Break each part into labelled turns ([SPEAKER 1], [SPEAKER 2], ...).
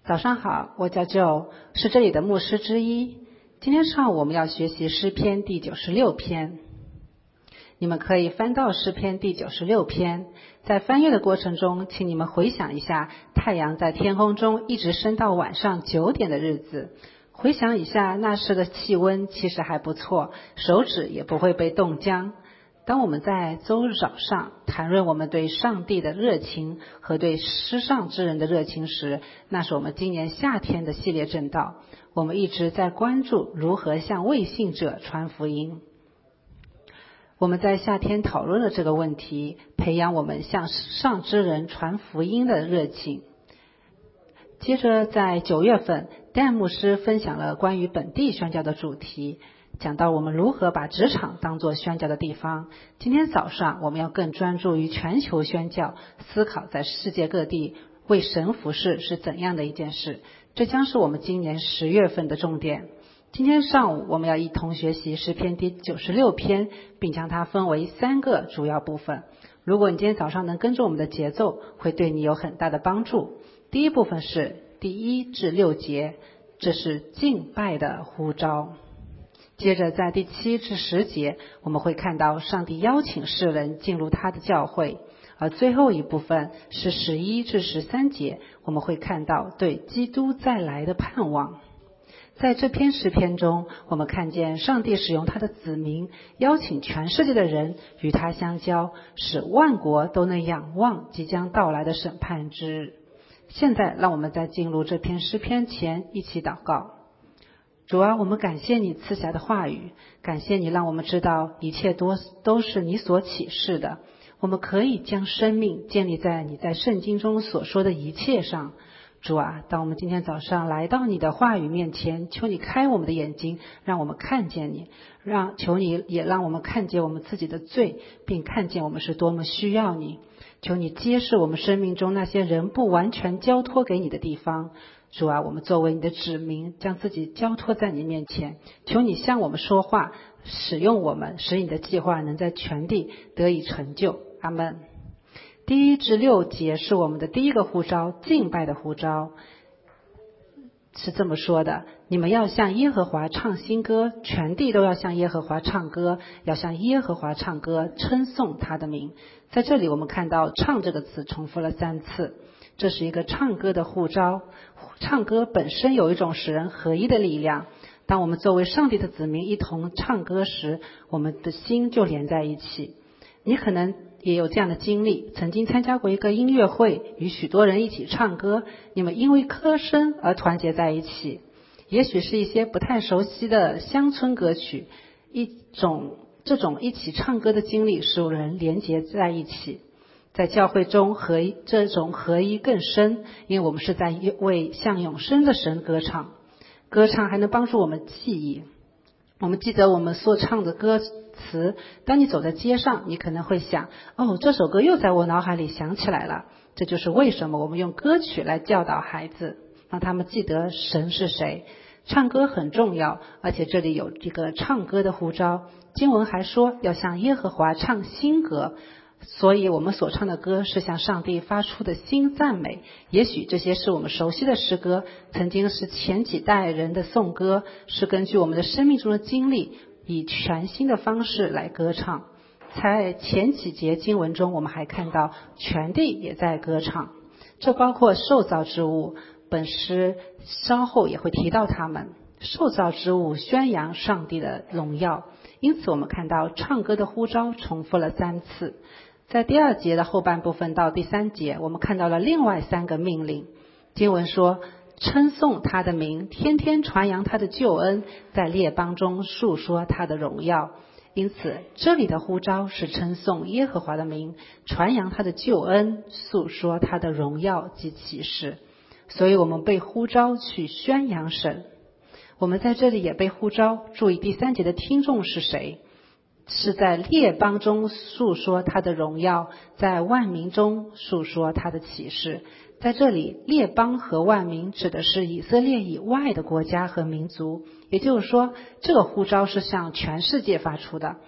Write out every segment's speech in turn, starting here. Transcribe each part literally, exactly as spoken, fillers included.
[SPEAKER 1] 早上好，我叫 Joe， 是这里的牧师之一。今天上午我们要学习诗篇第九十六篇。你们可以翻到诗篇第九十六篇，在翻阅的过程中，请你们回想一下太阳在天空中一直升到晚上九点的日子。回想一下那时的气温其实还不错，手指也不会被冻僵。当我们在周日早上谈论我们对上帝的热情和对世上之人的热情时，那是我们今年夏天的系列正道。我们一直在关注如何向未信者传福音。我们在夏天讨论了这个问题，培养我们向世上之人传福音的热情。接着在九月份，Dan牧师分享了关于本地宣教的主题，讲到我们如何把职场当作宣教的地方。今天早上我们要更专注于全球宣教，思考在世界各地为神服事是怎样的一件事，这将是我们今年十月份的重点。今天上午我们要一同学习诗篇第九十六篇，并将它分为三个主要部分。如果你今天早上能跟着我们的节奏，会对你有很大的帮助。第一部分是第一至六节，这是敬拜的呼召。接着在第七至十节，我们会看到上帝邀请世人进入他的教会，而最后一部分是十一至十三节，我们会看到对基督再来的盼望。在这篇诗篇中，我们看见上帝使用他的子民，邀请全世界的人与他相交，使万国都能仰望即将到来的审判之日。现在让我们在进入这篇诗篇前一起祷告。主啊，我们感谢你赐下的话语，感谢你让我们知道一切都都是你所启示的，我们可以将生命建立在你在圣经中所说的一切上。主啊，当我们今天早上来到你的话语面前，求你开我们的眼睛，让我们看见你，让求你也让我们看见我们自己的罪，并看见我们是多么需要你。求你揭示我们生命中那些人不完全交托给你的地方。主啊，我们作为你的子民，将自己交托在你面前，求你向我们说话，使用我们，使你的计划能在全地得以成就。阿们。第一至六节是我们的第一个呼召，敬拜的呼召，是这么说的：你们要向耶和华唱新歌，全地都要向耶和华唱歌，要向耶和华唱歌，称颂他的名。在这里我们看到唱这个词重复了三次，这是一个唱歌的呼召。唱歌本身有一种使人合一的力量，当我们作为上帝的子民一同唱歌时，我们的心就连在一起。你可能也有这样的经历，曾经参加过一个音乐会，与许多人一起唱歌，你们因为歌声而团结在一起。也许是一些不太熟悉的乡村歌曲，一种这种一起唱歌的经历使人连结在一起。在教会中合一，这种合一更深，因为我们是在为向永生的神歌唱。歌唱还能帮助我们记忆，我们记得我们所唱的歌词，当你走在街上，你可能会想，哦，这首歌又在我脑海里想起来了。这就是为什么我们用歌曲来教导孩子，让他们记得神是谁。唱歌很重要，而且这里有这个唱歌的呼召。经文还说要向耶和华唱新歌，所以我们所唱的歌是向上帝发出的新赞美。也许这些是我们熟悉的诗歌，曾经是前几代人的颂歌，是根据我们的生命中的经历，以全新的方式来歌唱。在前几节经文中，我们还看到全地也在歌唱，这包括受造之物，本诗稍后也会提到他们。受造之物宣扬上帝的荣耀，因此我们看到唱歌的呼召重复了三次。在第二节的后半部分到第三节，我们看到了另外三个命令。经文说，称颂他的名，天天传扬他的救恩，在列邦中述说他的荣耀。因此这里的呼召是称颂耶和华的名，传扬他的救恩，诉说他的荣耀及启示。所以我们被呼召去宣扬神。我们在这里也被呼召，注意第三节的听众是谁？是在列邦中述说他的荣耀，在万民中述说他的启示。在这里，列邦和万民指的是以色列以外的国家和民族，也就是说，这个呼召是向全世界发出的。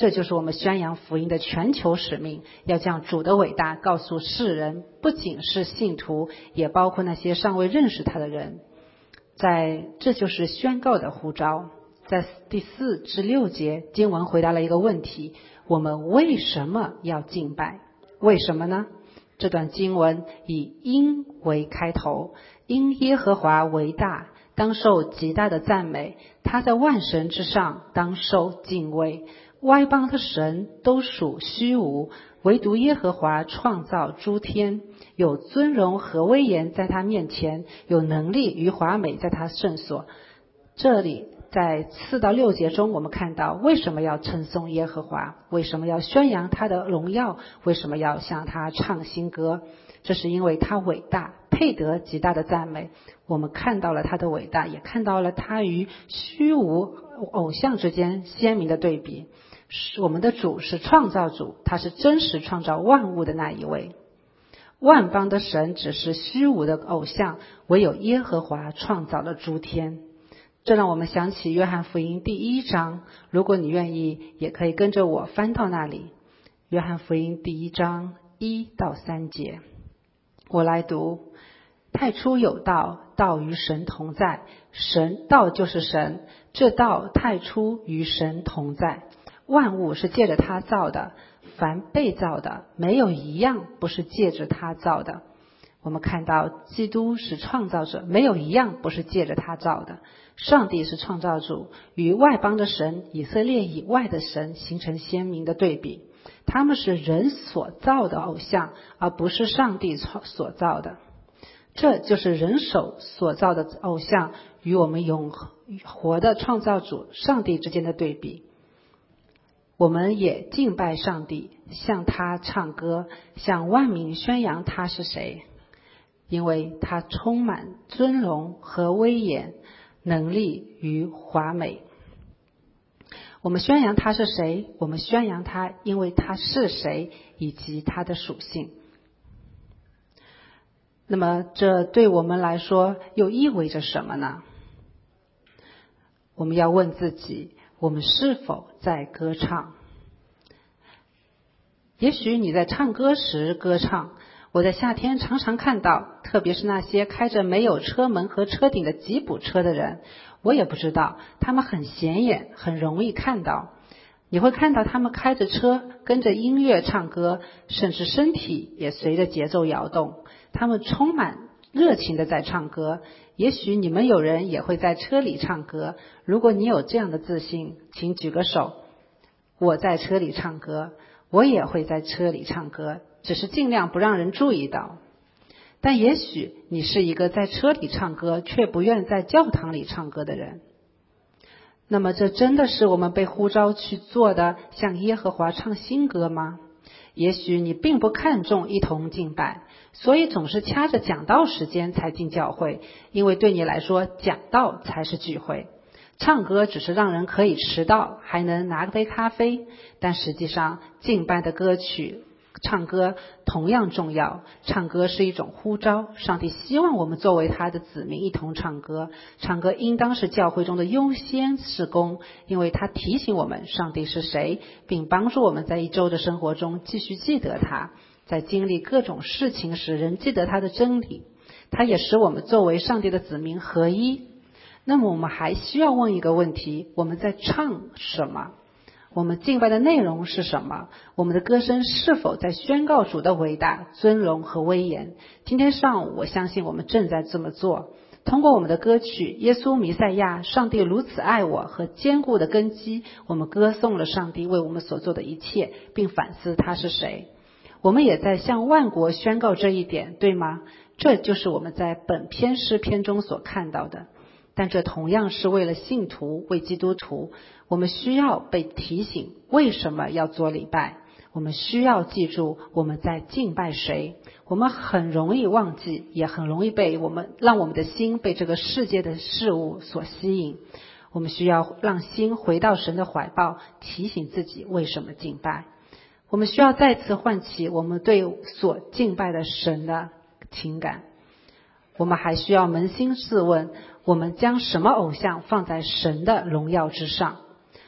[SPEAKER 1] 这就是我们宣扬福音的全球使命，要将主的伟大告诉世人，不仅是信徒，也包括那些尚未认识他的人。在这就是宣告的呼召。在第四至六节，经文回答了一个问题：我们为什么要敬拜？为什么呢？这段经文以因为开头，因耶和华为大，当受极大的赞美，他在万神之上，当受敬畏。外邦的神都属虚无，唯独耶和华创造诸天，有尊荣和威严在他面前，有能力与华美在他圣所。这里在四到六节中，我们看到为什么要称颂耶和华，为什么要宣扬他的荣耀，为什么要向他唱新歌。这是因为他伟大，配得极大的赞美。我们看到了他的伟大，也看到了他与虚无偶像之间鲜明的对比。我们的主是创造主，他是真实创造万物的那一位。万邦的神只是虚无的偶像，唯有耶和华创造了诸天。这让我们想起约翰福音第一章，如果你愿意，也可以跟着我翻到那里。约翰福音第一章一到三节，我来读。太初有道，道与神同在，神道就是神，这道太初与神同在。万物是借着他造的，凡被造的，没有一样不是借着他造的。我们看到基督是创造者，没有一样不是借着他造的。上帝是创造主，与外邦的神、以色列以外的神形成鲜明的对比。他们是人所造的偶像，而不是上帝所造的。这就是人手所造的偶像与我们永活的创造主上帝之间的对比。我们也敬拜上帝，向他唱歌，向万民宣扬他是谁，因为他充满尊荣和威严，能力与华美。我们宣扬他是谁？我们宣扬他，因为他是谁，以及他的属性。那么这对我们来说又意味着什么呢？我们要问自己，我们是否在歌唱？也许你在唱歌时歌唱，我在夏天常常看到，特别是那些开着没有车门和车顶的吉普车的人，我也不知道，他们很显眼，很容易看到。你会看到他们开着车，跟着音乐唱歌，甚至身体也随着节奏摇动。他们充满热情的在唱歌。也许你们有人也会在车里唱歌，如果你有这样的自信，请举个手。我在车里唱歌，我也会在车里唱歌，只是尽量不让人注意到。但也许你是一个在车里唱歌却不愿在教堂里唱歌的人。那么这真的是我们被呼召去做的，向耶和华唱新歌吗？也许你并不看重一同敬拜，所以总是掐着讲道时间才进教会，因为对你来说讲道才是聚会。唱歌只是让人可以迟到，还能拿杯咖啡，但实际上敬拜的歌曲唱歌同样重要。唱歌是一种呼召，上帝希望我们作为他的子民一同唱歌。唱歌应当是教会中的优先事工，因为他提醒我们上帝是谁，并帮助我们在一周的生活中继续记得他，在经历各种事情时仍记得他的真理。他也使我们作为上帝的子民合一。那么我们还需要问一个问题，我们在唱什么？我们敬拜的内容是什么？我们的歌声是否在宣告主的伟大、尊荣和威严？今天上午我相信我们正在这么做。通过我们的歌曲耶稣弥赛亚，上帝如此爱我和坚固的根基，我们歌颂了上帝为我们所做的一切，并反思他是谁。我们也在向万国宣告这一点，对吗？这就是我们在本篇诗篇中所看到的。但这同样是为了信徒，为基督徒，我们需要被提醒为什么要做礼拜。我们需要记住我们在敬拜谁。我们很容易忘记，也很容易被我们让我们的心被这个世界的事物所吸引。我们需要让心回到神的怀抱，提醒自己为什么敬拜。我们需要再次唤起我们对所敬拜的神的情感。我们还需要扪心自问，我们将什么偶像放在神的荣耀之上？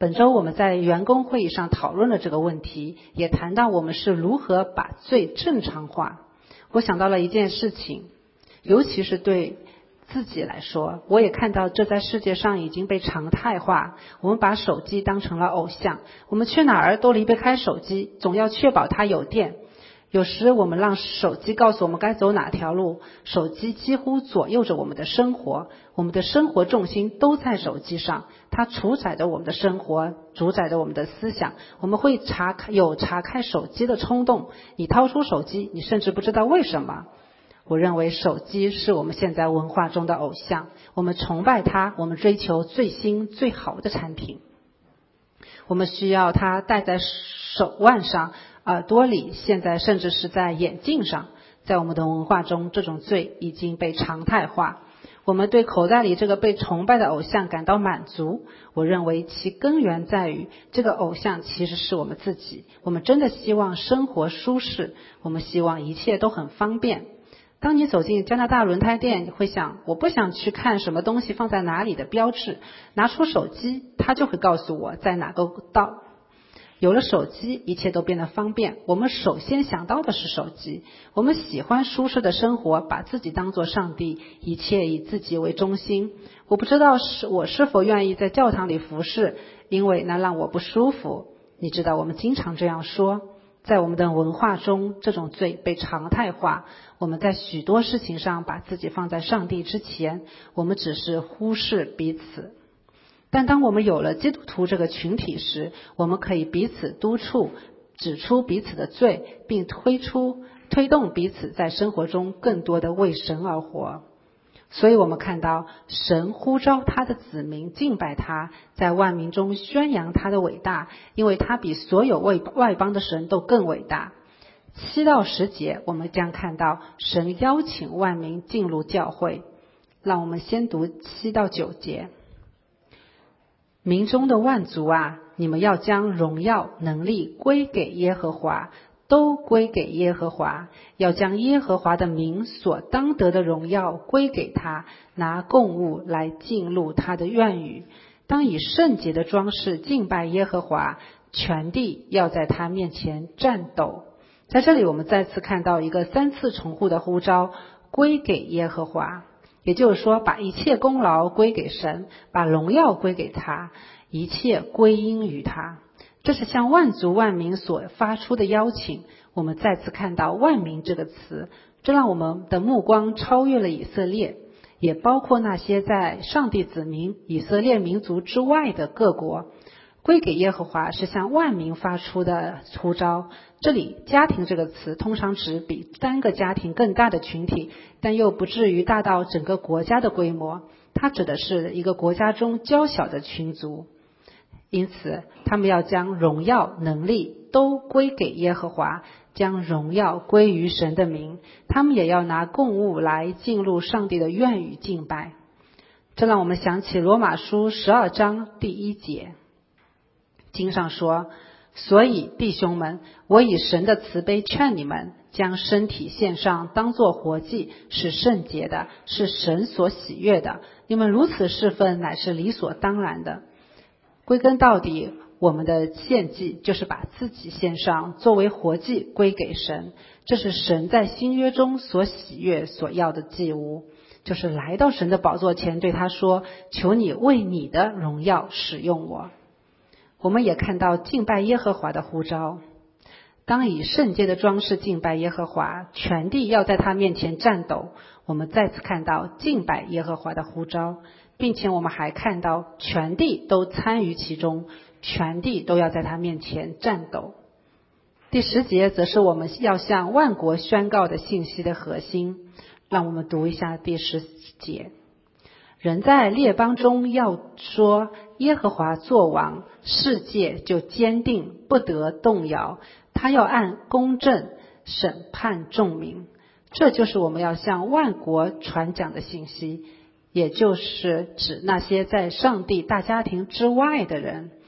[SPEAKER 1] 本周我们在员工会议上讨论了这个问题，也谈到我们是如何把罪正常化。我想到了一件事情，尤其是对自己来说，我也看到这在世界上已经被常态化。我们把手机当成了偶像，我们去哪儿都离不开手机，总要确保它有电。有时我们让手机告诉我们该走哪条路，手机几乎左右着我们的生活，我们的生活重心都在手机上，它主宰着我们的生活，主宰着我们的思想。我们会查看有查看手机的冲动，你掏出手机，你甚至不知道为什么。我认为手机是我们现在文化中的偶像，我们崇拜它，我们追求最新最好的产品，我们需要它戴在手腕上、耳朵里，现在甚至是在眼镜上。在我们的文化中，这种罪已经被常态化。我们对口袋里这个被崇拜的偶像感到满足，我认为其根源在于这个偶像其实是我们自己。我们真的希望生活舒适，我们希望一切都很方便。当你走进加拿大轮胎店，你会想，我不想去看什么东西放在哪里的标志，拿出手机，它就会告诉我在哪个道。有了手机，一切都变得方便。我们首先想到的是手机。我们喜欢舒适的生活，把自己当作上帝，一切以自己为中心。我不知道是我是否愿意在教堂里服侍，因为那让我不舒服。你知道，我们经常这样说。在我们的文化中，这种罪被常态化。我们在许多事情上把自己放在上帝之前，我们只是忽视彼此。但当我们有了基督徒这个群体时，我们可以彼此督促，指出彼此的罪，并推出推动彼此在生活中更多的为神而活。所以我们看到神呼召他的子民敬拜他，在万民中宣扬他的伟大，因为他比所有外外邦的神都更伟大。七到十节我们将看到神邀请万民进入教会。让我们先读七到九节。民中的万族啊，你们要将荣耀能力归给耶和华，都归给耶和华，要将耶和华的名所当得的荣耀归给他，拿供物来进入他的院宇。当以圣洁的装饰敬拜耶和华，全地要在他面前战斗。在这里我们再次看到一个三次重复的呼召，归给耶和华。也就是说，把一切功劳归给神，把荣耀归给他，一切归因于他。这是向万族万民所发出的邀请。我们再次看到万民这个词，这让我们的目光超越了以色列，也包括那些在上帝子民以色列民族之外的各国。归给耶和华是向万民发出的呼召。这里家庭这个词通常指比单个家庭更大的群体，但又不至于大到整个国家的规模。它指的是一个国家中较小的群族。因此他们要将荣耀能力都归给耶和华，将荣耀归于神的名。他们也要拿供物来进入上帝的院宇敬拜。这让我们想起罗马书十二章第一节，经上说，所以弟兄们，我以神的慈悲劝你们，将身体献上，当作活祭，是圣洁的，是神所喜悦的。你们如此侍奉，乃是理所当然的。归根到底，我们的献祭就是把自己献上，作为活祭归给神。这是神在新约中所喜悦所要的祭物，就是来到神的宝座前，对他说，求你为你的荣耀使用我。我们也看到敬拜耶和华的呼召。当以圣洁的装饰敬拜耶和华，全地要在他面前战斗。我们再次看到敬拜耶和华的呼召，并且我们还看到全地都参与其中，全地都要在他面前战斗。第十节则是我们要向万国宣告的信息的核心。让我们读一下第十节。人在列邦中要说，耶和华作王，世界就坚定，不得动摇。他要按公正审判众民。这就是我们要向万国传讲的信息，也就是指那些在上帝大家庭之外的人。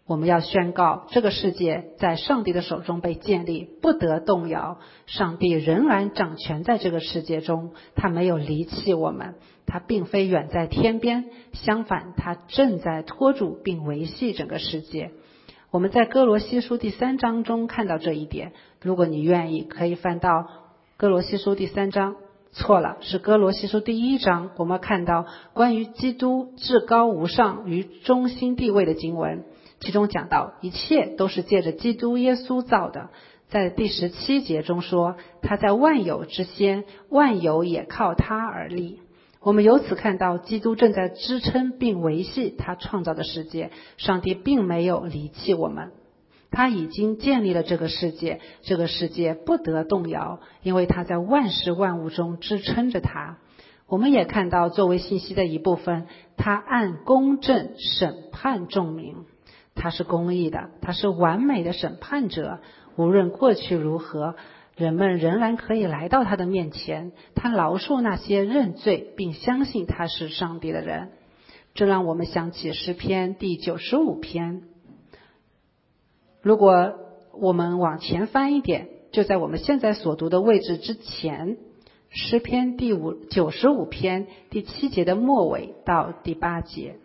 [SPEAKER 1] 我们要宣告，这个世界在上帝的手中被建立，不得动摇。上帝仍然掌权在这个世界中，他没有离弃我们，他并非远在天边，相反，他正在托住并维系整个世界。我们在哥罗西书第三章中看到这一点，如果你愿意，可以翻到哥罗西书第三章。错了，是哥罗西书第一章，我们看到关于基督至高无上与中心地位的经文，其中讲到一切都是借着基督耶稣造的。在第十七节中说，他在万有之先，万有也靠他而立。我们由此看到基督正在支撑并维系他创造的世界，上帝并没有离弃我们，他已经建立了这个世界，这个世界不得动摇，因为他在万事万物中支撑着他。我们也看到作为信息的一部分，他按公正审判众民，他是公义的，他是完美的审判者。无论过去如何，人们仍然可以来到他的面前，他饶恕那些认罪并相信他是上帝的人。这让我们想起诗篇第九十五篇。如果我们往前翻一点，就在我们现在所读的位置之前，诗篇第五九十五篇第七节的末尾到第八节。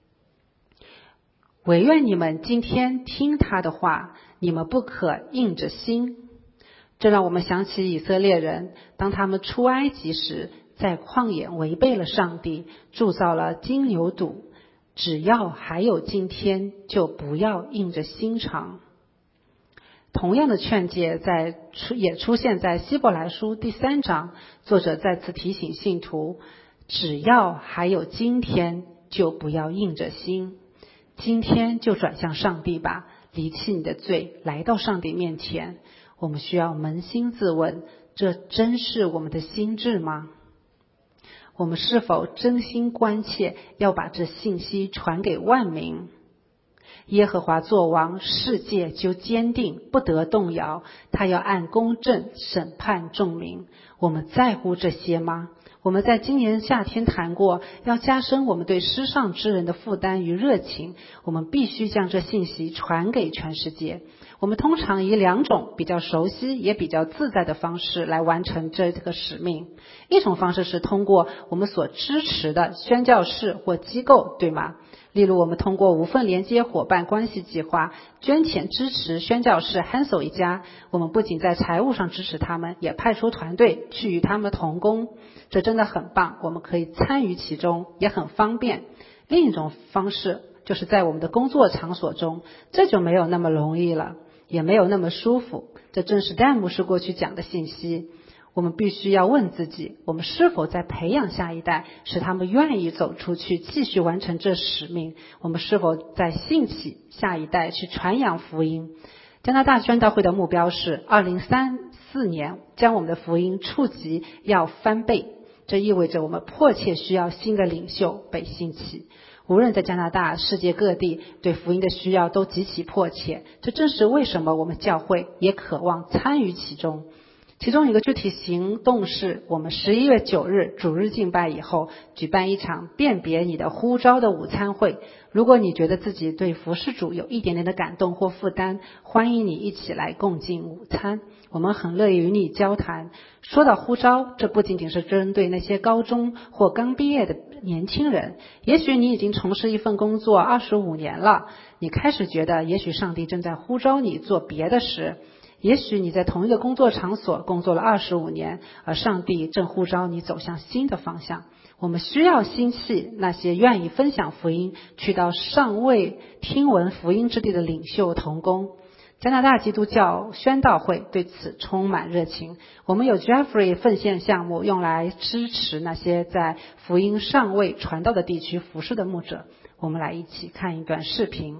[SPEAKER 1] 惟愿你们今天听他的话，你们不可硬着心。这让我们想起以色列人，当他们出埃及时，在旷野违背了上帝，铸造了金牛犊。只要还有今天，就不要硬着心肠。同样的劝诫在也出现在希伯来书第三章，作者再次提醒信徒，只要还有今天，就不要硬着心。今天就转向上帝吧，离弃你的罪，来到上帝面前。我们需要扪心自问，这真是我们的心志吗？我们是否真心关切，要把这信息传给万民？耶和华作王，世界就坚定，不得动摇。他要按公正审判众民。我们在乎这些吗？我们在今年夏天谈过，要加深我们对世上之人的负担与热情，我们必须将这信息传给全世界。我们通常以两种比较熟悉也比较自在的方式来完成这个使命。一种方式是通过我们所支持的宣教士或机构，对吗？例如我们通过无缝连接伙伴关系计划捐钱支持宣教士 Hansel 一家，我们不仅在财务上支持他们，也派出团队去与他们同工，这真的很棒，我们可以参与其中，也很方便。另一种方式就是在我们的工作场所中，这就没有那么容易了，也没有那么舒服。这正是戴牧师过去讲的信息。我们必须要问自己，我们是否在培养下一代，使他们愿意走出去继续完成这使命？我们是否在兴起下一代去传扬福音？加拿大宣道会的目标是二零三四年将我们的福音触及要翻倍，这意味着我们迫切需要新的领袖被兴起。无论在加拿大、世界各地，对福音的需要都极其迫切，这正是为什么我们教会也渴望参与其中。其中一个具体行动是，我们十一月九日主日敬拜以后，举办一场辨别你的呼召的午餐会。如果你觉得自己对服事主有一点点的感动或负担，欢迎你一起来共进午餐。我们很乐意与你交谈。说到呼召，这不仅仅是针对那些高中或刚毕业的年轻人，也许你已经从事一份工作二十五年了，你开始觉得也许上帝正在呼召你做别的事。也许你在同一个工作场所工作了二十五年，而上帝正呼召你走向新的方向。我们需要兴起那些愿意分享福音，去到尚未听闻福音之地的领袖同工。加拿大基督教宣道会对此充满热情。我们有 Jeffrey 奉献项目，用来支持那些在福音尚未传到的地区服侍的牧者。我们来一起看一段视频。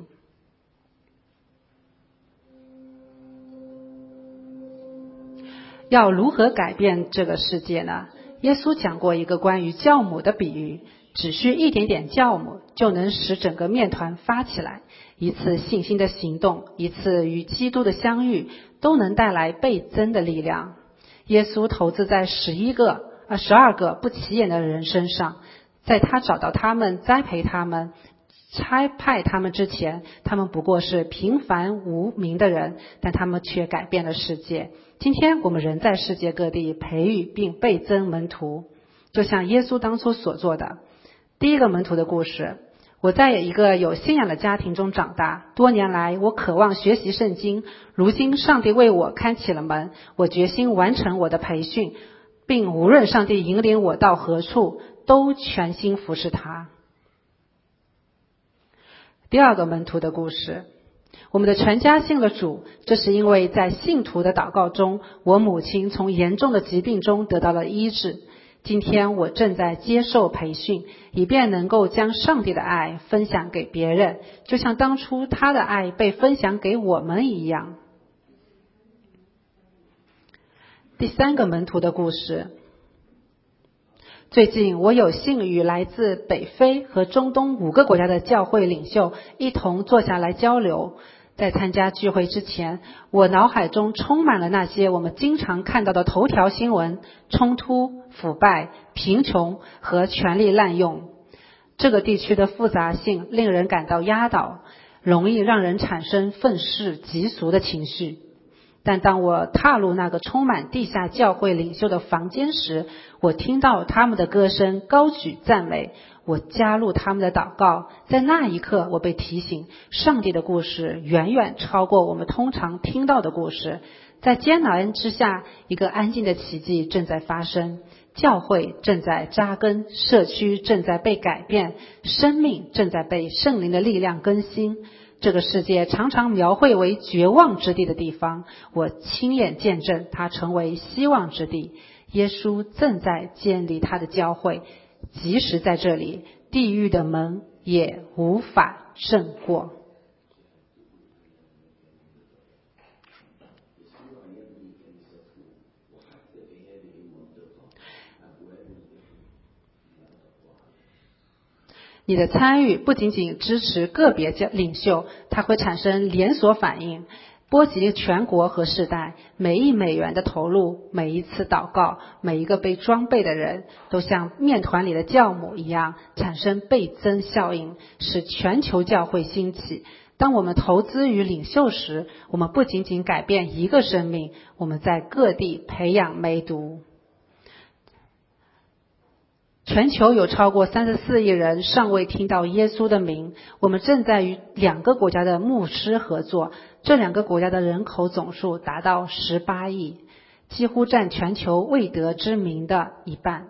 [SPEAKER 1] 要如何改变这个世界呢？耶稣讲过一个关于酵母的比喻，只需一点点酵母就能使整个面团发起来。一次信心的行动，一次与基督的相遇，都能带来倍增的力量。耶稣投资在十一个啊、呃、十二个不起眼的人身上，在他找到他们，栽培他们， 差派他们之前，他们不过是平凡无名的人，但他们却改变了世界。今天我们仍在世界各地培育并倍增门徒，就像耶稣当初所做的。第一个门徒的故事，我在一个有信仰的家庭中长大，多年来我渴望学习圣经，如今上帝为我开启了门，我决心完成我的培训，并无论上帝引领我到何处，都全心服侍他。第二个门徒的故事，我们的全家信了主，这是因为在信徒的祷告中，我母亲从严重的疾病中得到了医治。今天我正在接受培训，以便能够将上帝的爱分享给别人，就像当初他的爱被分享给我们一样。第三个门徒的故事，最近我有幸与来自北非和中东五个国家的教会领袖一同坐下来交流。在参加聚会之前，我脑海中充满了那些我们经常看到的头条新闻：冲突、腐败、贫穷和权力滥用。这个地区的复杂性令人感到压倒，容易让人产生愤世嫉俗的情绪。但当我踏入那个充满地下教会领袖的房间时，我听到他们的歌声高举赞美，我加入他们的祷告。在那一刻，我被提醒，上帝的故事远远超过我们通常听到的故事。在艰难之下，一个安静的奇迹正在发生，教会正在扎根，社区正在被改变，生命正在被圣灵的力量更新。这个世界常常描绘为绝望之地的地方，我亲眼见证它成为希望之地。耶稣正在建立他的教会，即使在这里，地狱的门也无法胜过。你的参与不仅仅支持个别领袖，它会产生连锁反应，波及全国和世代。每一美元的投入，每一次祷告，每一个被装备的人，都像面团里的酵母一样，产生倍增效应，使全球教会兴起。当我们投资于领袖时，我们不仅仅改变一个生命，我们在各地培养梅毒。全球有超过三十四亿人尚未听到耶稣的名。我们正在与两个国家的牧师合作，这两个国家的人口总数达到十八亿，几乎占全球未得之名的一半。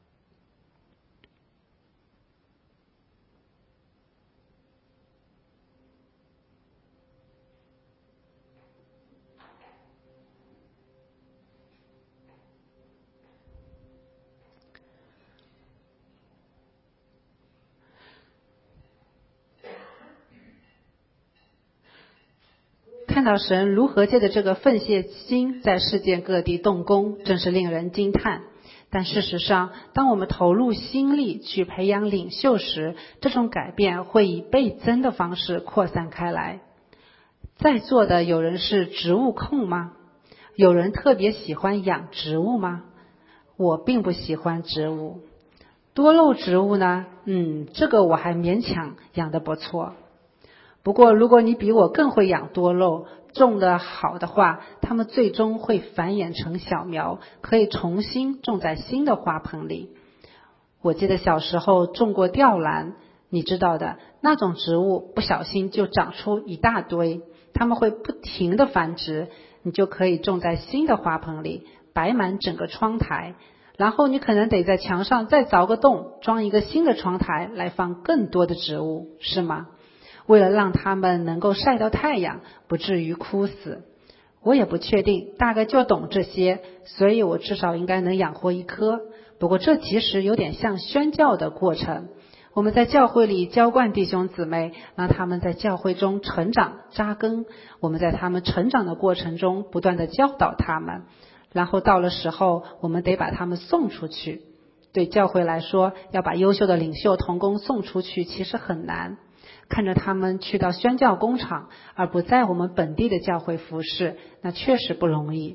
[SPEAKER 1] 看到神如何借着这个奉献心在世界各地动工，真是令人惊叹。但事实上，当我们投入心力去培养领袖时，这种改变会以倍增的方式扩散开来。在座的有人是植物控吗？有人特别喜欢养植物吗？我并不喜欢植物。多肉植物呢？嗯，这个我还勉强养得不错。不过如果你比我更会养多肉，种得好的话，它们最终会繁衍成小苗，可以重新种在新的花盆里。我记得小时候种过吊兰，你知道的，那种植物不小心就长出一大堆，它们会不停地繁殖，你就可以种在新的花盆里，摆满整个窗台。然后你可能得在墙上再凿个洞，装一个新的窗台来放更多的植物，是吗？为了让它们能够晒到太阳，不至于枯死。我也不确定，大概就懂这些，所以我至少应该能养活一棵。不过这其实有点像宣教的过程。我们在教会里浇灌弟兄姊妹，让他们在教会中成长扎根。我们在他们成长的过程中不断地教导他们，然后到了时候，我们得把他们送出去。对教会来说，要把优秀的领袖同工送出去其实很难。看着他们去到宣教工厂，而不在我们本地的教会服侍，那确实不容易。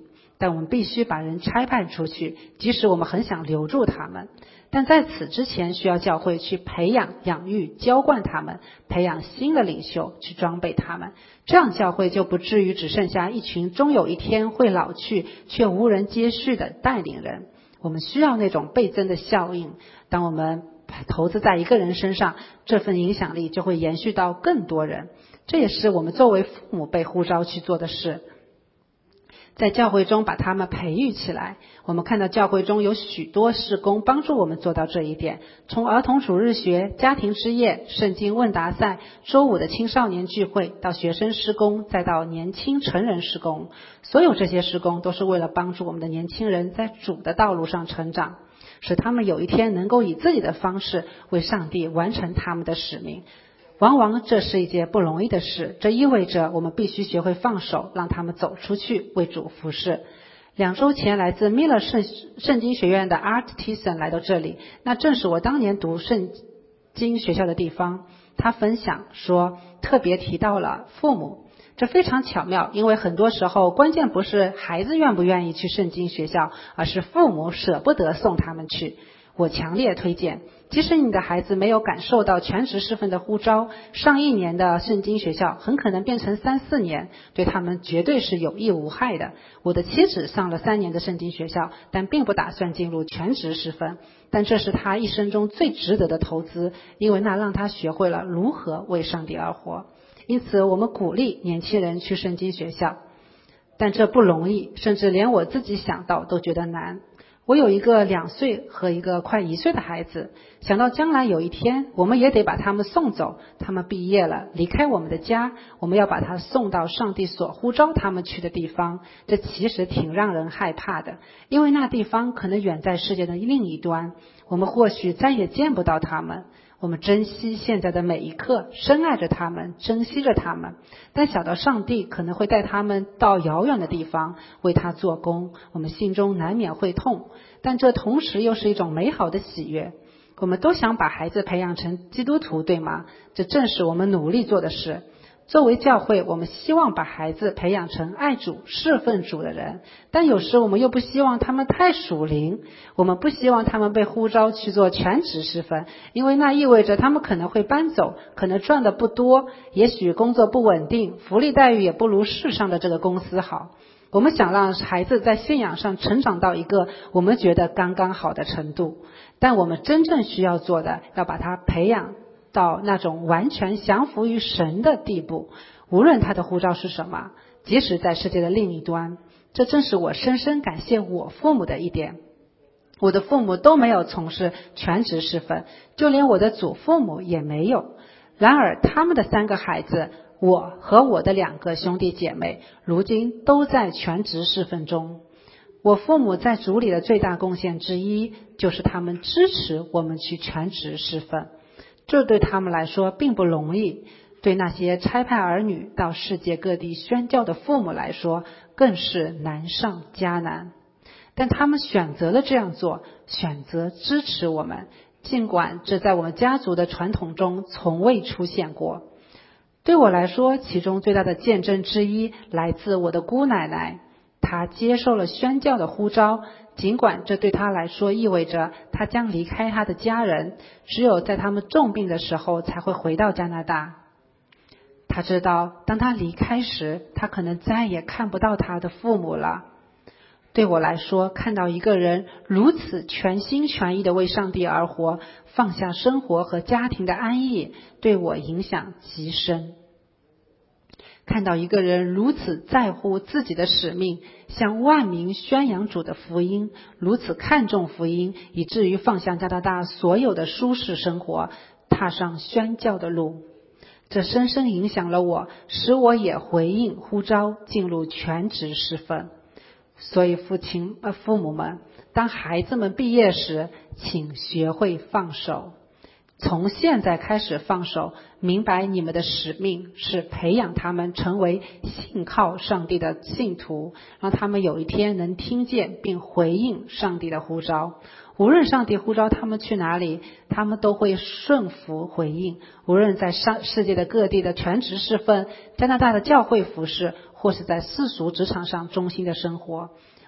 [SPEAKER 1] 但我们必须把人差派出去，即使我们很想留住他们。但在此之前，需要教会去培养、养育、浇灌他们，培养新的领袖，去装备他们。这样教会就不至于只剩下一群终有一天会老去却无人接续的带领人。我们需要那种倍增的效应，当我们投资在一个人身上，这份影响力就会延续到更多人。这也是我们作为父母被呼召去做的事，在教会中把他们培育起来。我们看到教会中有许多事工帮助我们做到这一点，从儿童主日学、家庭之夜、圣经问答赛、周五的青少年聚会，到学生事工，再到年轻成人事工，所有这些事工都是为了帮助我们的年轻人在主的道路上成长，使他们有一天能够以自己的方式为上帝完成他们的使命。往往这是一件不容易的事，这意味着我们必须学会放手，让他们走出去为主服侍。两周前，来自密勒圣圣经学院的 Art Tison 来到这里，那正是我当年读圣经学校的地方。他分享说，特别提到了父母，这非常巧妙，因为很多时候关键不是孩子愿不愿意去圣经学校，而是父母舍不得送他们去。我强烈推荐，即使你的孩子没有感受到全职侍奉的呼召，上一年的圣经学校很可能变成三四年，对他们绝对是有益无害的。我的妻子上了三年的圣经学校，但并不打算进入全职侍奉，但这是她一生中最值得的投资，因为那让她学会了如何为上帝而活。因此我们鼓励年轻人去圣经学校，但这不容易，甚至连我自己想到都觉得难。我有一个两岁和一个快一岁的孩子，想到将来有一天我们也得把他们送走，他们毕业了，离开我们的家，我们要把他送到上帝所呼召他们去的地方，这其实挺让人害怕的，因为那地方可能远在世界的另一端，我们或许再也见不到他们。我们珍惜现在的每一刻，深爱着他们，珍惜着他们，但想到上帝可能会带他们到遥远的地方为他做工，我们心中难免会痛，但这同时又是一种美好的喜悦。我们都想把孩子培养成基督徒，对吗？这正是我们努力做的事。作为教会，我们希望把孩子培养成爱主、侍奉主的人，但有时我们又不希望他们太属灵。我们不希望他们被呼召去做全职侍奉，因为那意味着他们可能会搬走，可能赚的不多，也许工作不稳定，福利待遇也不如世上的这个公司好。我们想让孩子在信仰上成长到一个我们觉得刚刚好的程度，但我们真正需要做的，要把他培养到那种完全降服于神的地步，无论他的呼召是什么，即使在世界的另一端。这正是我深深感谢我父母的一点。我的父母都没有从事全职侍奉，就连我的祖父母也没有。然而他们的三个孩子，我和我的两个兄弟姐妹，如今都在全职侍奉中。我父母在主里的最大贡献之一，就是他们支持我们去全职侍奉。这对他们来说并不容易，对那些差派儿女到世界各地宣教的父母来说，更是难上加难。但他们选择了这样做，选择支持我们，尽管这在我们家族的传统中从未出现过。对我来说，其中最大的见证之一来自我的姑奶奶，她接受了宣教的呼召，尽管这对她来说意味着她将离开她的家人，只有在他们重病的时候才会回到加拿大。她知道，当她离开时，她可能再也看不到她的父母了。对我来说，看到一个人如此全心全意地为上帝而活，放下生活和家庭的安逸，对我影响极深。看到一个人如此在乎自己的使命，向万民宣扬主的福音，如此看重福音，以至于放下加拿大所有的舒适生活，踏上宣教的路，这深深影响了我，使我也回应呼召，进入全职侍奉。所以父亲呃父母们，当孩子们毕业时，请学会放手。从现在开始放手，明白你们的使命是培养他们成为信靠上帝的信徒，让他们有一天能听见并回应上帝的呼召。无论上帝呼召他们去哪里，他们都会顺服回应。无论在上世界的各地的全职侍奉，加拿大的教会服事，或是在世俗职场上忠心的生活，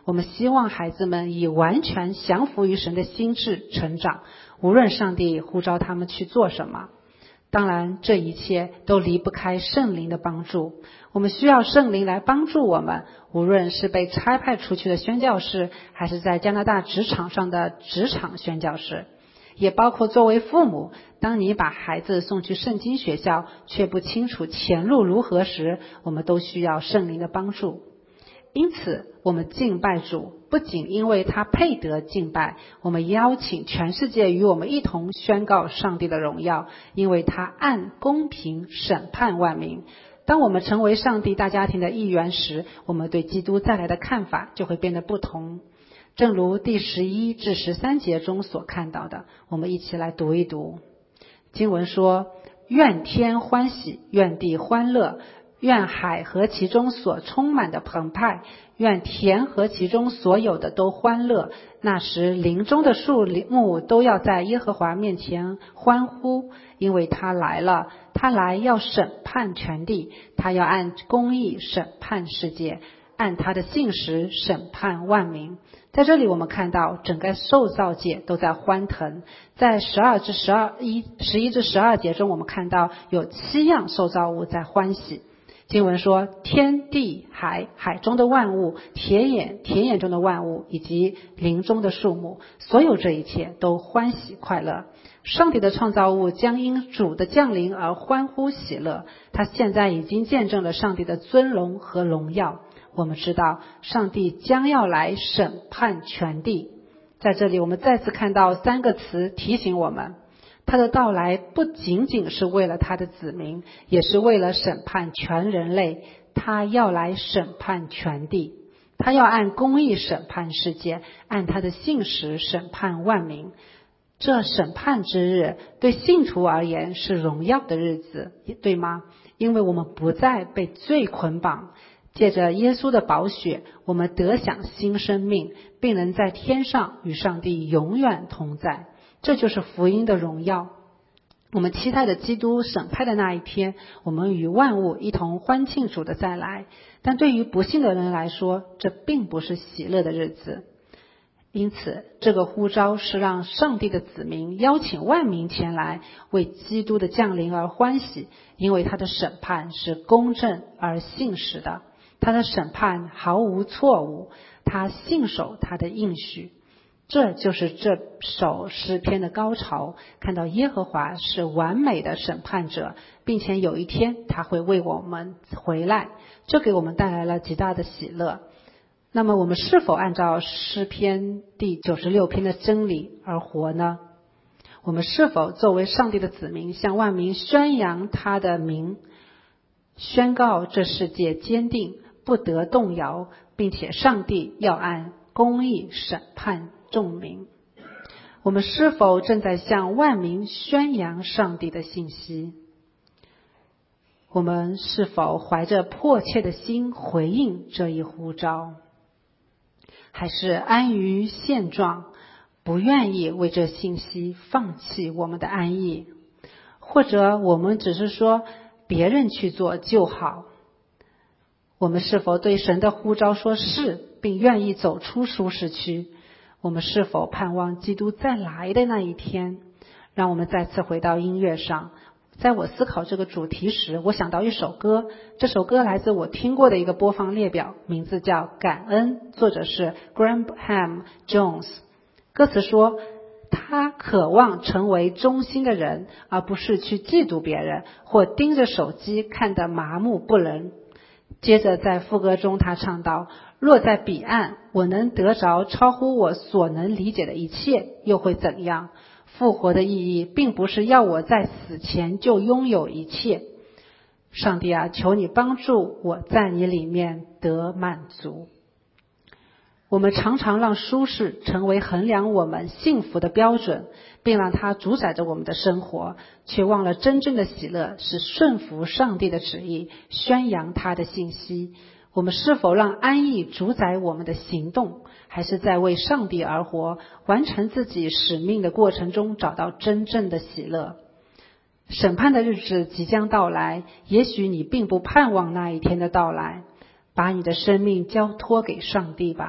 [SPEAKER 1] 我们希望孩子们以完全降服于神的心智成长，无论上帝呼召他们去做什么。当然，这一切都离不开圣灵的帮助。我们需要圣灵来帮助我们，无论是被差派出去的宣教士，还是在加拿大职场上的职场宣教士，也包括作为父母，当你把孩子送去圣经学校，却不清楚前路如何时，我们都需要圣灵的帮助。因此，我们敬拜主，不仅因为他配得敬拜，我们邀请全世界与我们一同宣告上帝的荣耀，因为他按公平审判万民。当我们成为上帝大家庭的一员时，我们对基督再来的看法就会变得不同。正如第十一至十三节中所看到的，我们一起来读一读。经文说：愿天欢喜，愿地欢乐，愿海和其中所充满的澎湃，愿田和其中所有的都欢乐。那时林中的树木都要在耶和华面前欢呼，因为他来了，他来要审判全地，他要按公义审判世界，按他的信实审判万民。在这里我们看到整个受造界都在欢腾。在十二至十二一十一至十二节中，我们看到有七样受造物在欢喜。经文说，天地海，海中的万物，田野，田野中的万物，以及林中的树木，所有这一切都欢喜快乐。上帝的创造物将因主的降临而欢呼喜乐，他现在已经见证了上帝的尊荣和荣耀。我们知道上帝将要来审判全地。在这里我们再次看到三个词提醒我们，他的到来不仅仅是为了他的子民，也是为了审判全人类。他要来审判全地，他要按公义审判世界，按他的信实审判万民。这审判之日对信徒而言是荣耀的日子，对吗？因为我们不再被罪捆绑，借着耶稣的宝血，我们得享新生命，并能在天上与上帝永远同在。这就是福音的荣耀。我们期待的基督审判的那一天，我们与万物一同欢庆主的再来。但对于不信的人来说，这并不是喜乐的日子。因此，这个呼召是让上帝的子民邀请万民前来，为基督的降临而欢喜，因为他的审判是公正而信实的，他的审判毫无错误，他信守他的应许。这就是这首诗篇的高潮，看到耶和华是完美的审判者，并且有一天他会为我们回来，这给我们带来了极大的喜乐。那么我们是否按照诗篇第九十六篇的真理而活呢？我们是否作为上帝的子民，向万民宣扬他的名，宣告这世界坚定不得动摇，并且上帝要按公义审判众民？我们是否正在向万民宣扬上帝的信息？我们是否怀着迫切的心回应这一呼召？还是安于现状，不愿意为这信息放弃我们的安逸？或者我们只是说别人去做就好？我们是否对神的呼召说是，并愿意走出舒适区？我们是否盼望基督再来的那一天？让我们再次回到音乐上。在我思考这个主题时，我想到一首歌，这首歌来自我听过的一个播放列表，名字叫《感恩》，作者是 Graham Jones。 歌词说，他渴望成为忠心的人，而不是去嫉妒别人或盯着手机看得麻木不仁。接着在副歌中他唱道，若在彼岸我能得着超乎我所能理解的一切，又会怎样？复活的意义并不是要我在死前就拥有一切。上帝啊，求你帮助我在你里面得满足。我们常常让舒适成为衡量我们幸福的标准，并让它主宰着我们的生活，却忘了真正的喜乐是顺服上帝的旨意，宣扬他的信息。我们是否让安逸主宰我们的行动，还是在为上帝而活，完成自己使命的过程中找到真正的喜乐？审判的日子即将到来，也许你并不盼望那一天的到来。把你的生命交托给上帝吧，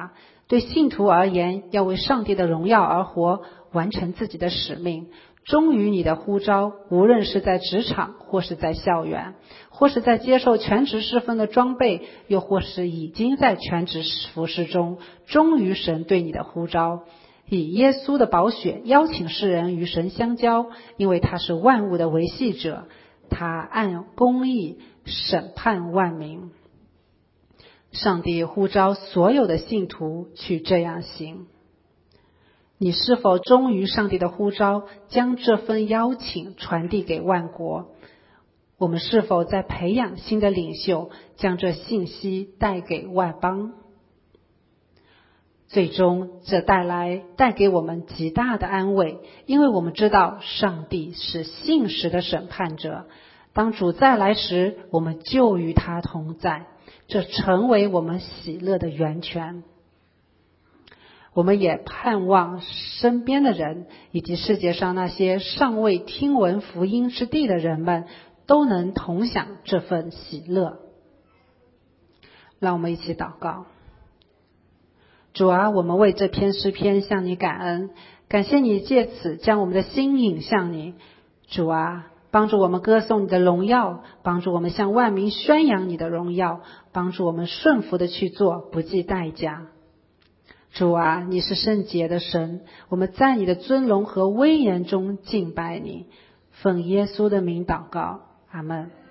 [SPEAKER 1] 对信徒而言，要为上帝的荣耀而活，完成自己的使命，忠于你的呼召，无论是在职场，或是在校园，或是在接受全职侍奉的装备，又或是已经在全职服事中，忠于神对你的呼召，以耶稣的宝血邀请世人与神相交，因为他是万物的维系者，他按公义审判万民。上帝呼召所有的信徒去这样行。你是否忠于上帝的呼召，将这份邀请传递给万国？我们是否在培养新的领袖，将这信息带给外邦？最终这带来带给我们极大的安慰，因为我们知道上帝是信实的审判者，当主再来时，我们就与他同在，这成为我们喜乐的源泉。我们也盼望身边的人以及世界上那些尚未听闻福音之地的人们都能同享这份喜乐。让我们一起祷告。主啊，我们为这篇诗篇向你感恩，感谢你借此将我们的心引向你。主啊，帮助我们歌颂你的荣耀，帮助我们向万民宣扬你的荣耀，帮助我们顺服的去做，不计代价。主啊，你是圣洁的神，我们在你的尊荣和威严中敬拜你，奉耶稣的名祷告，阿们。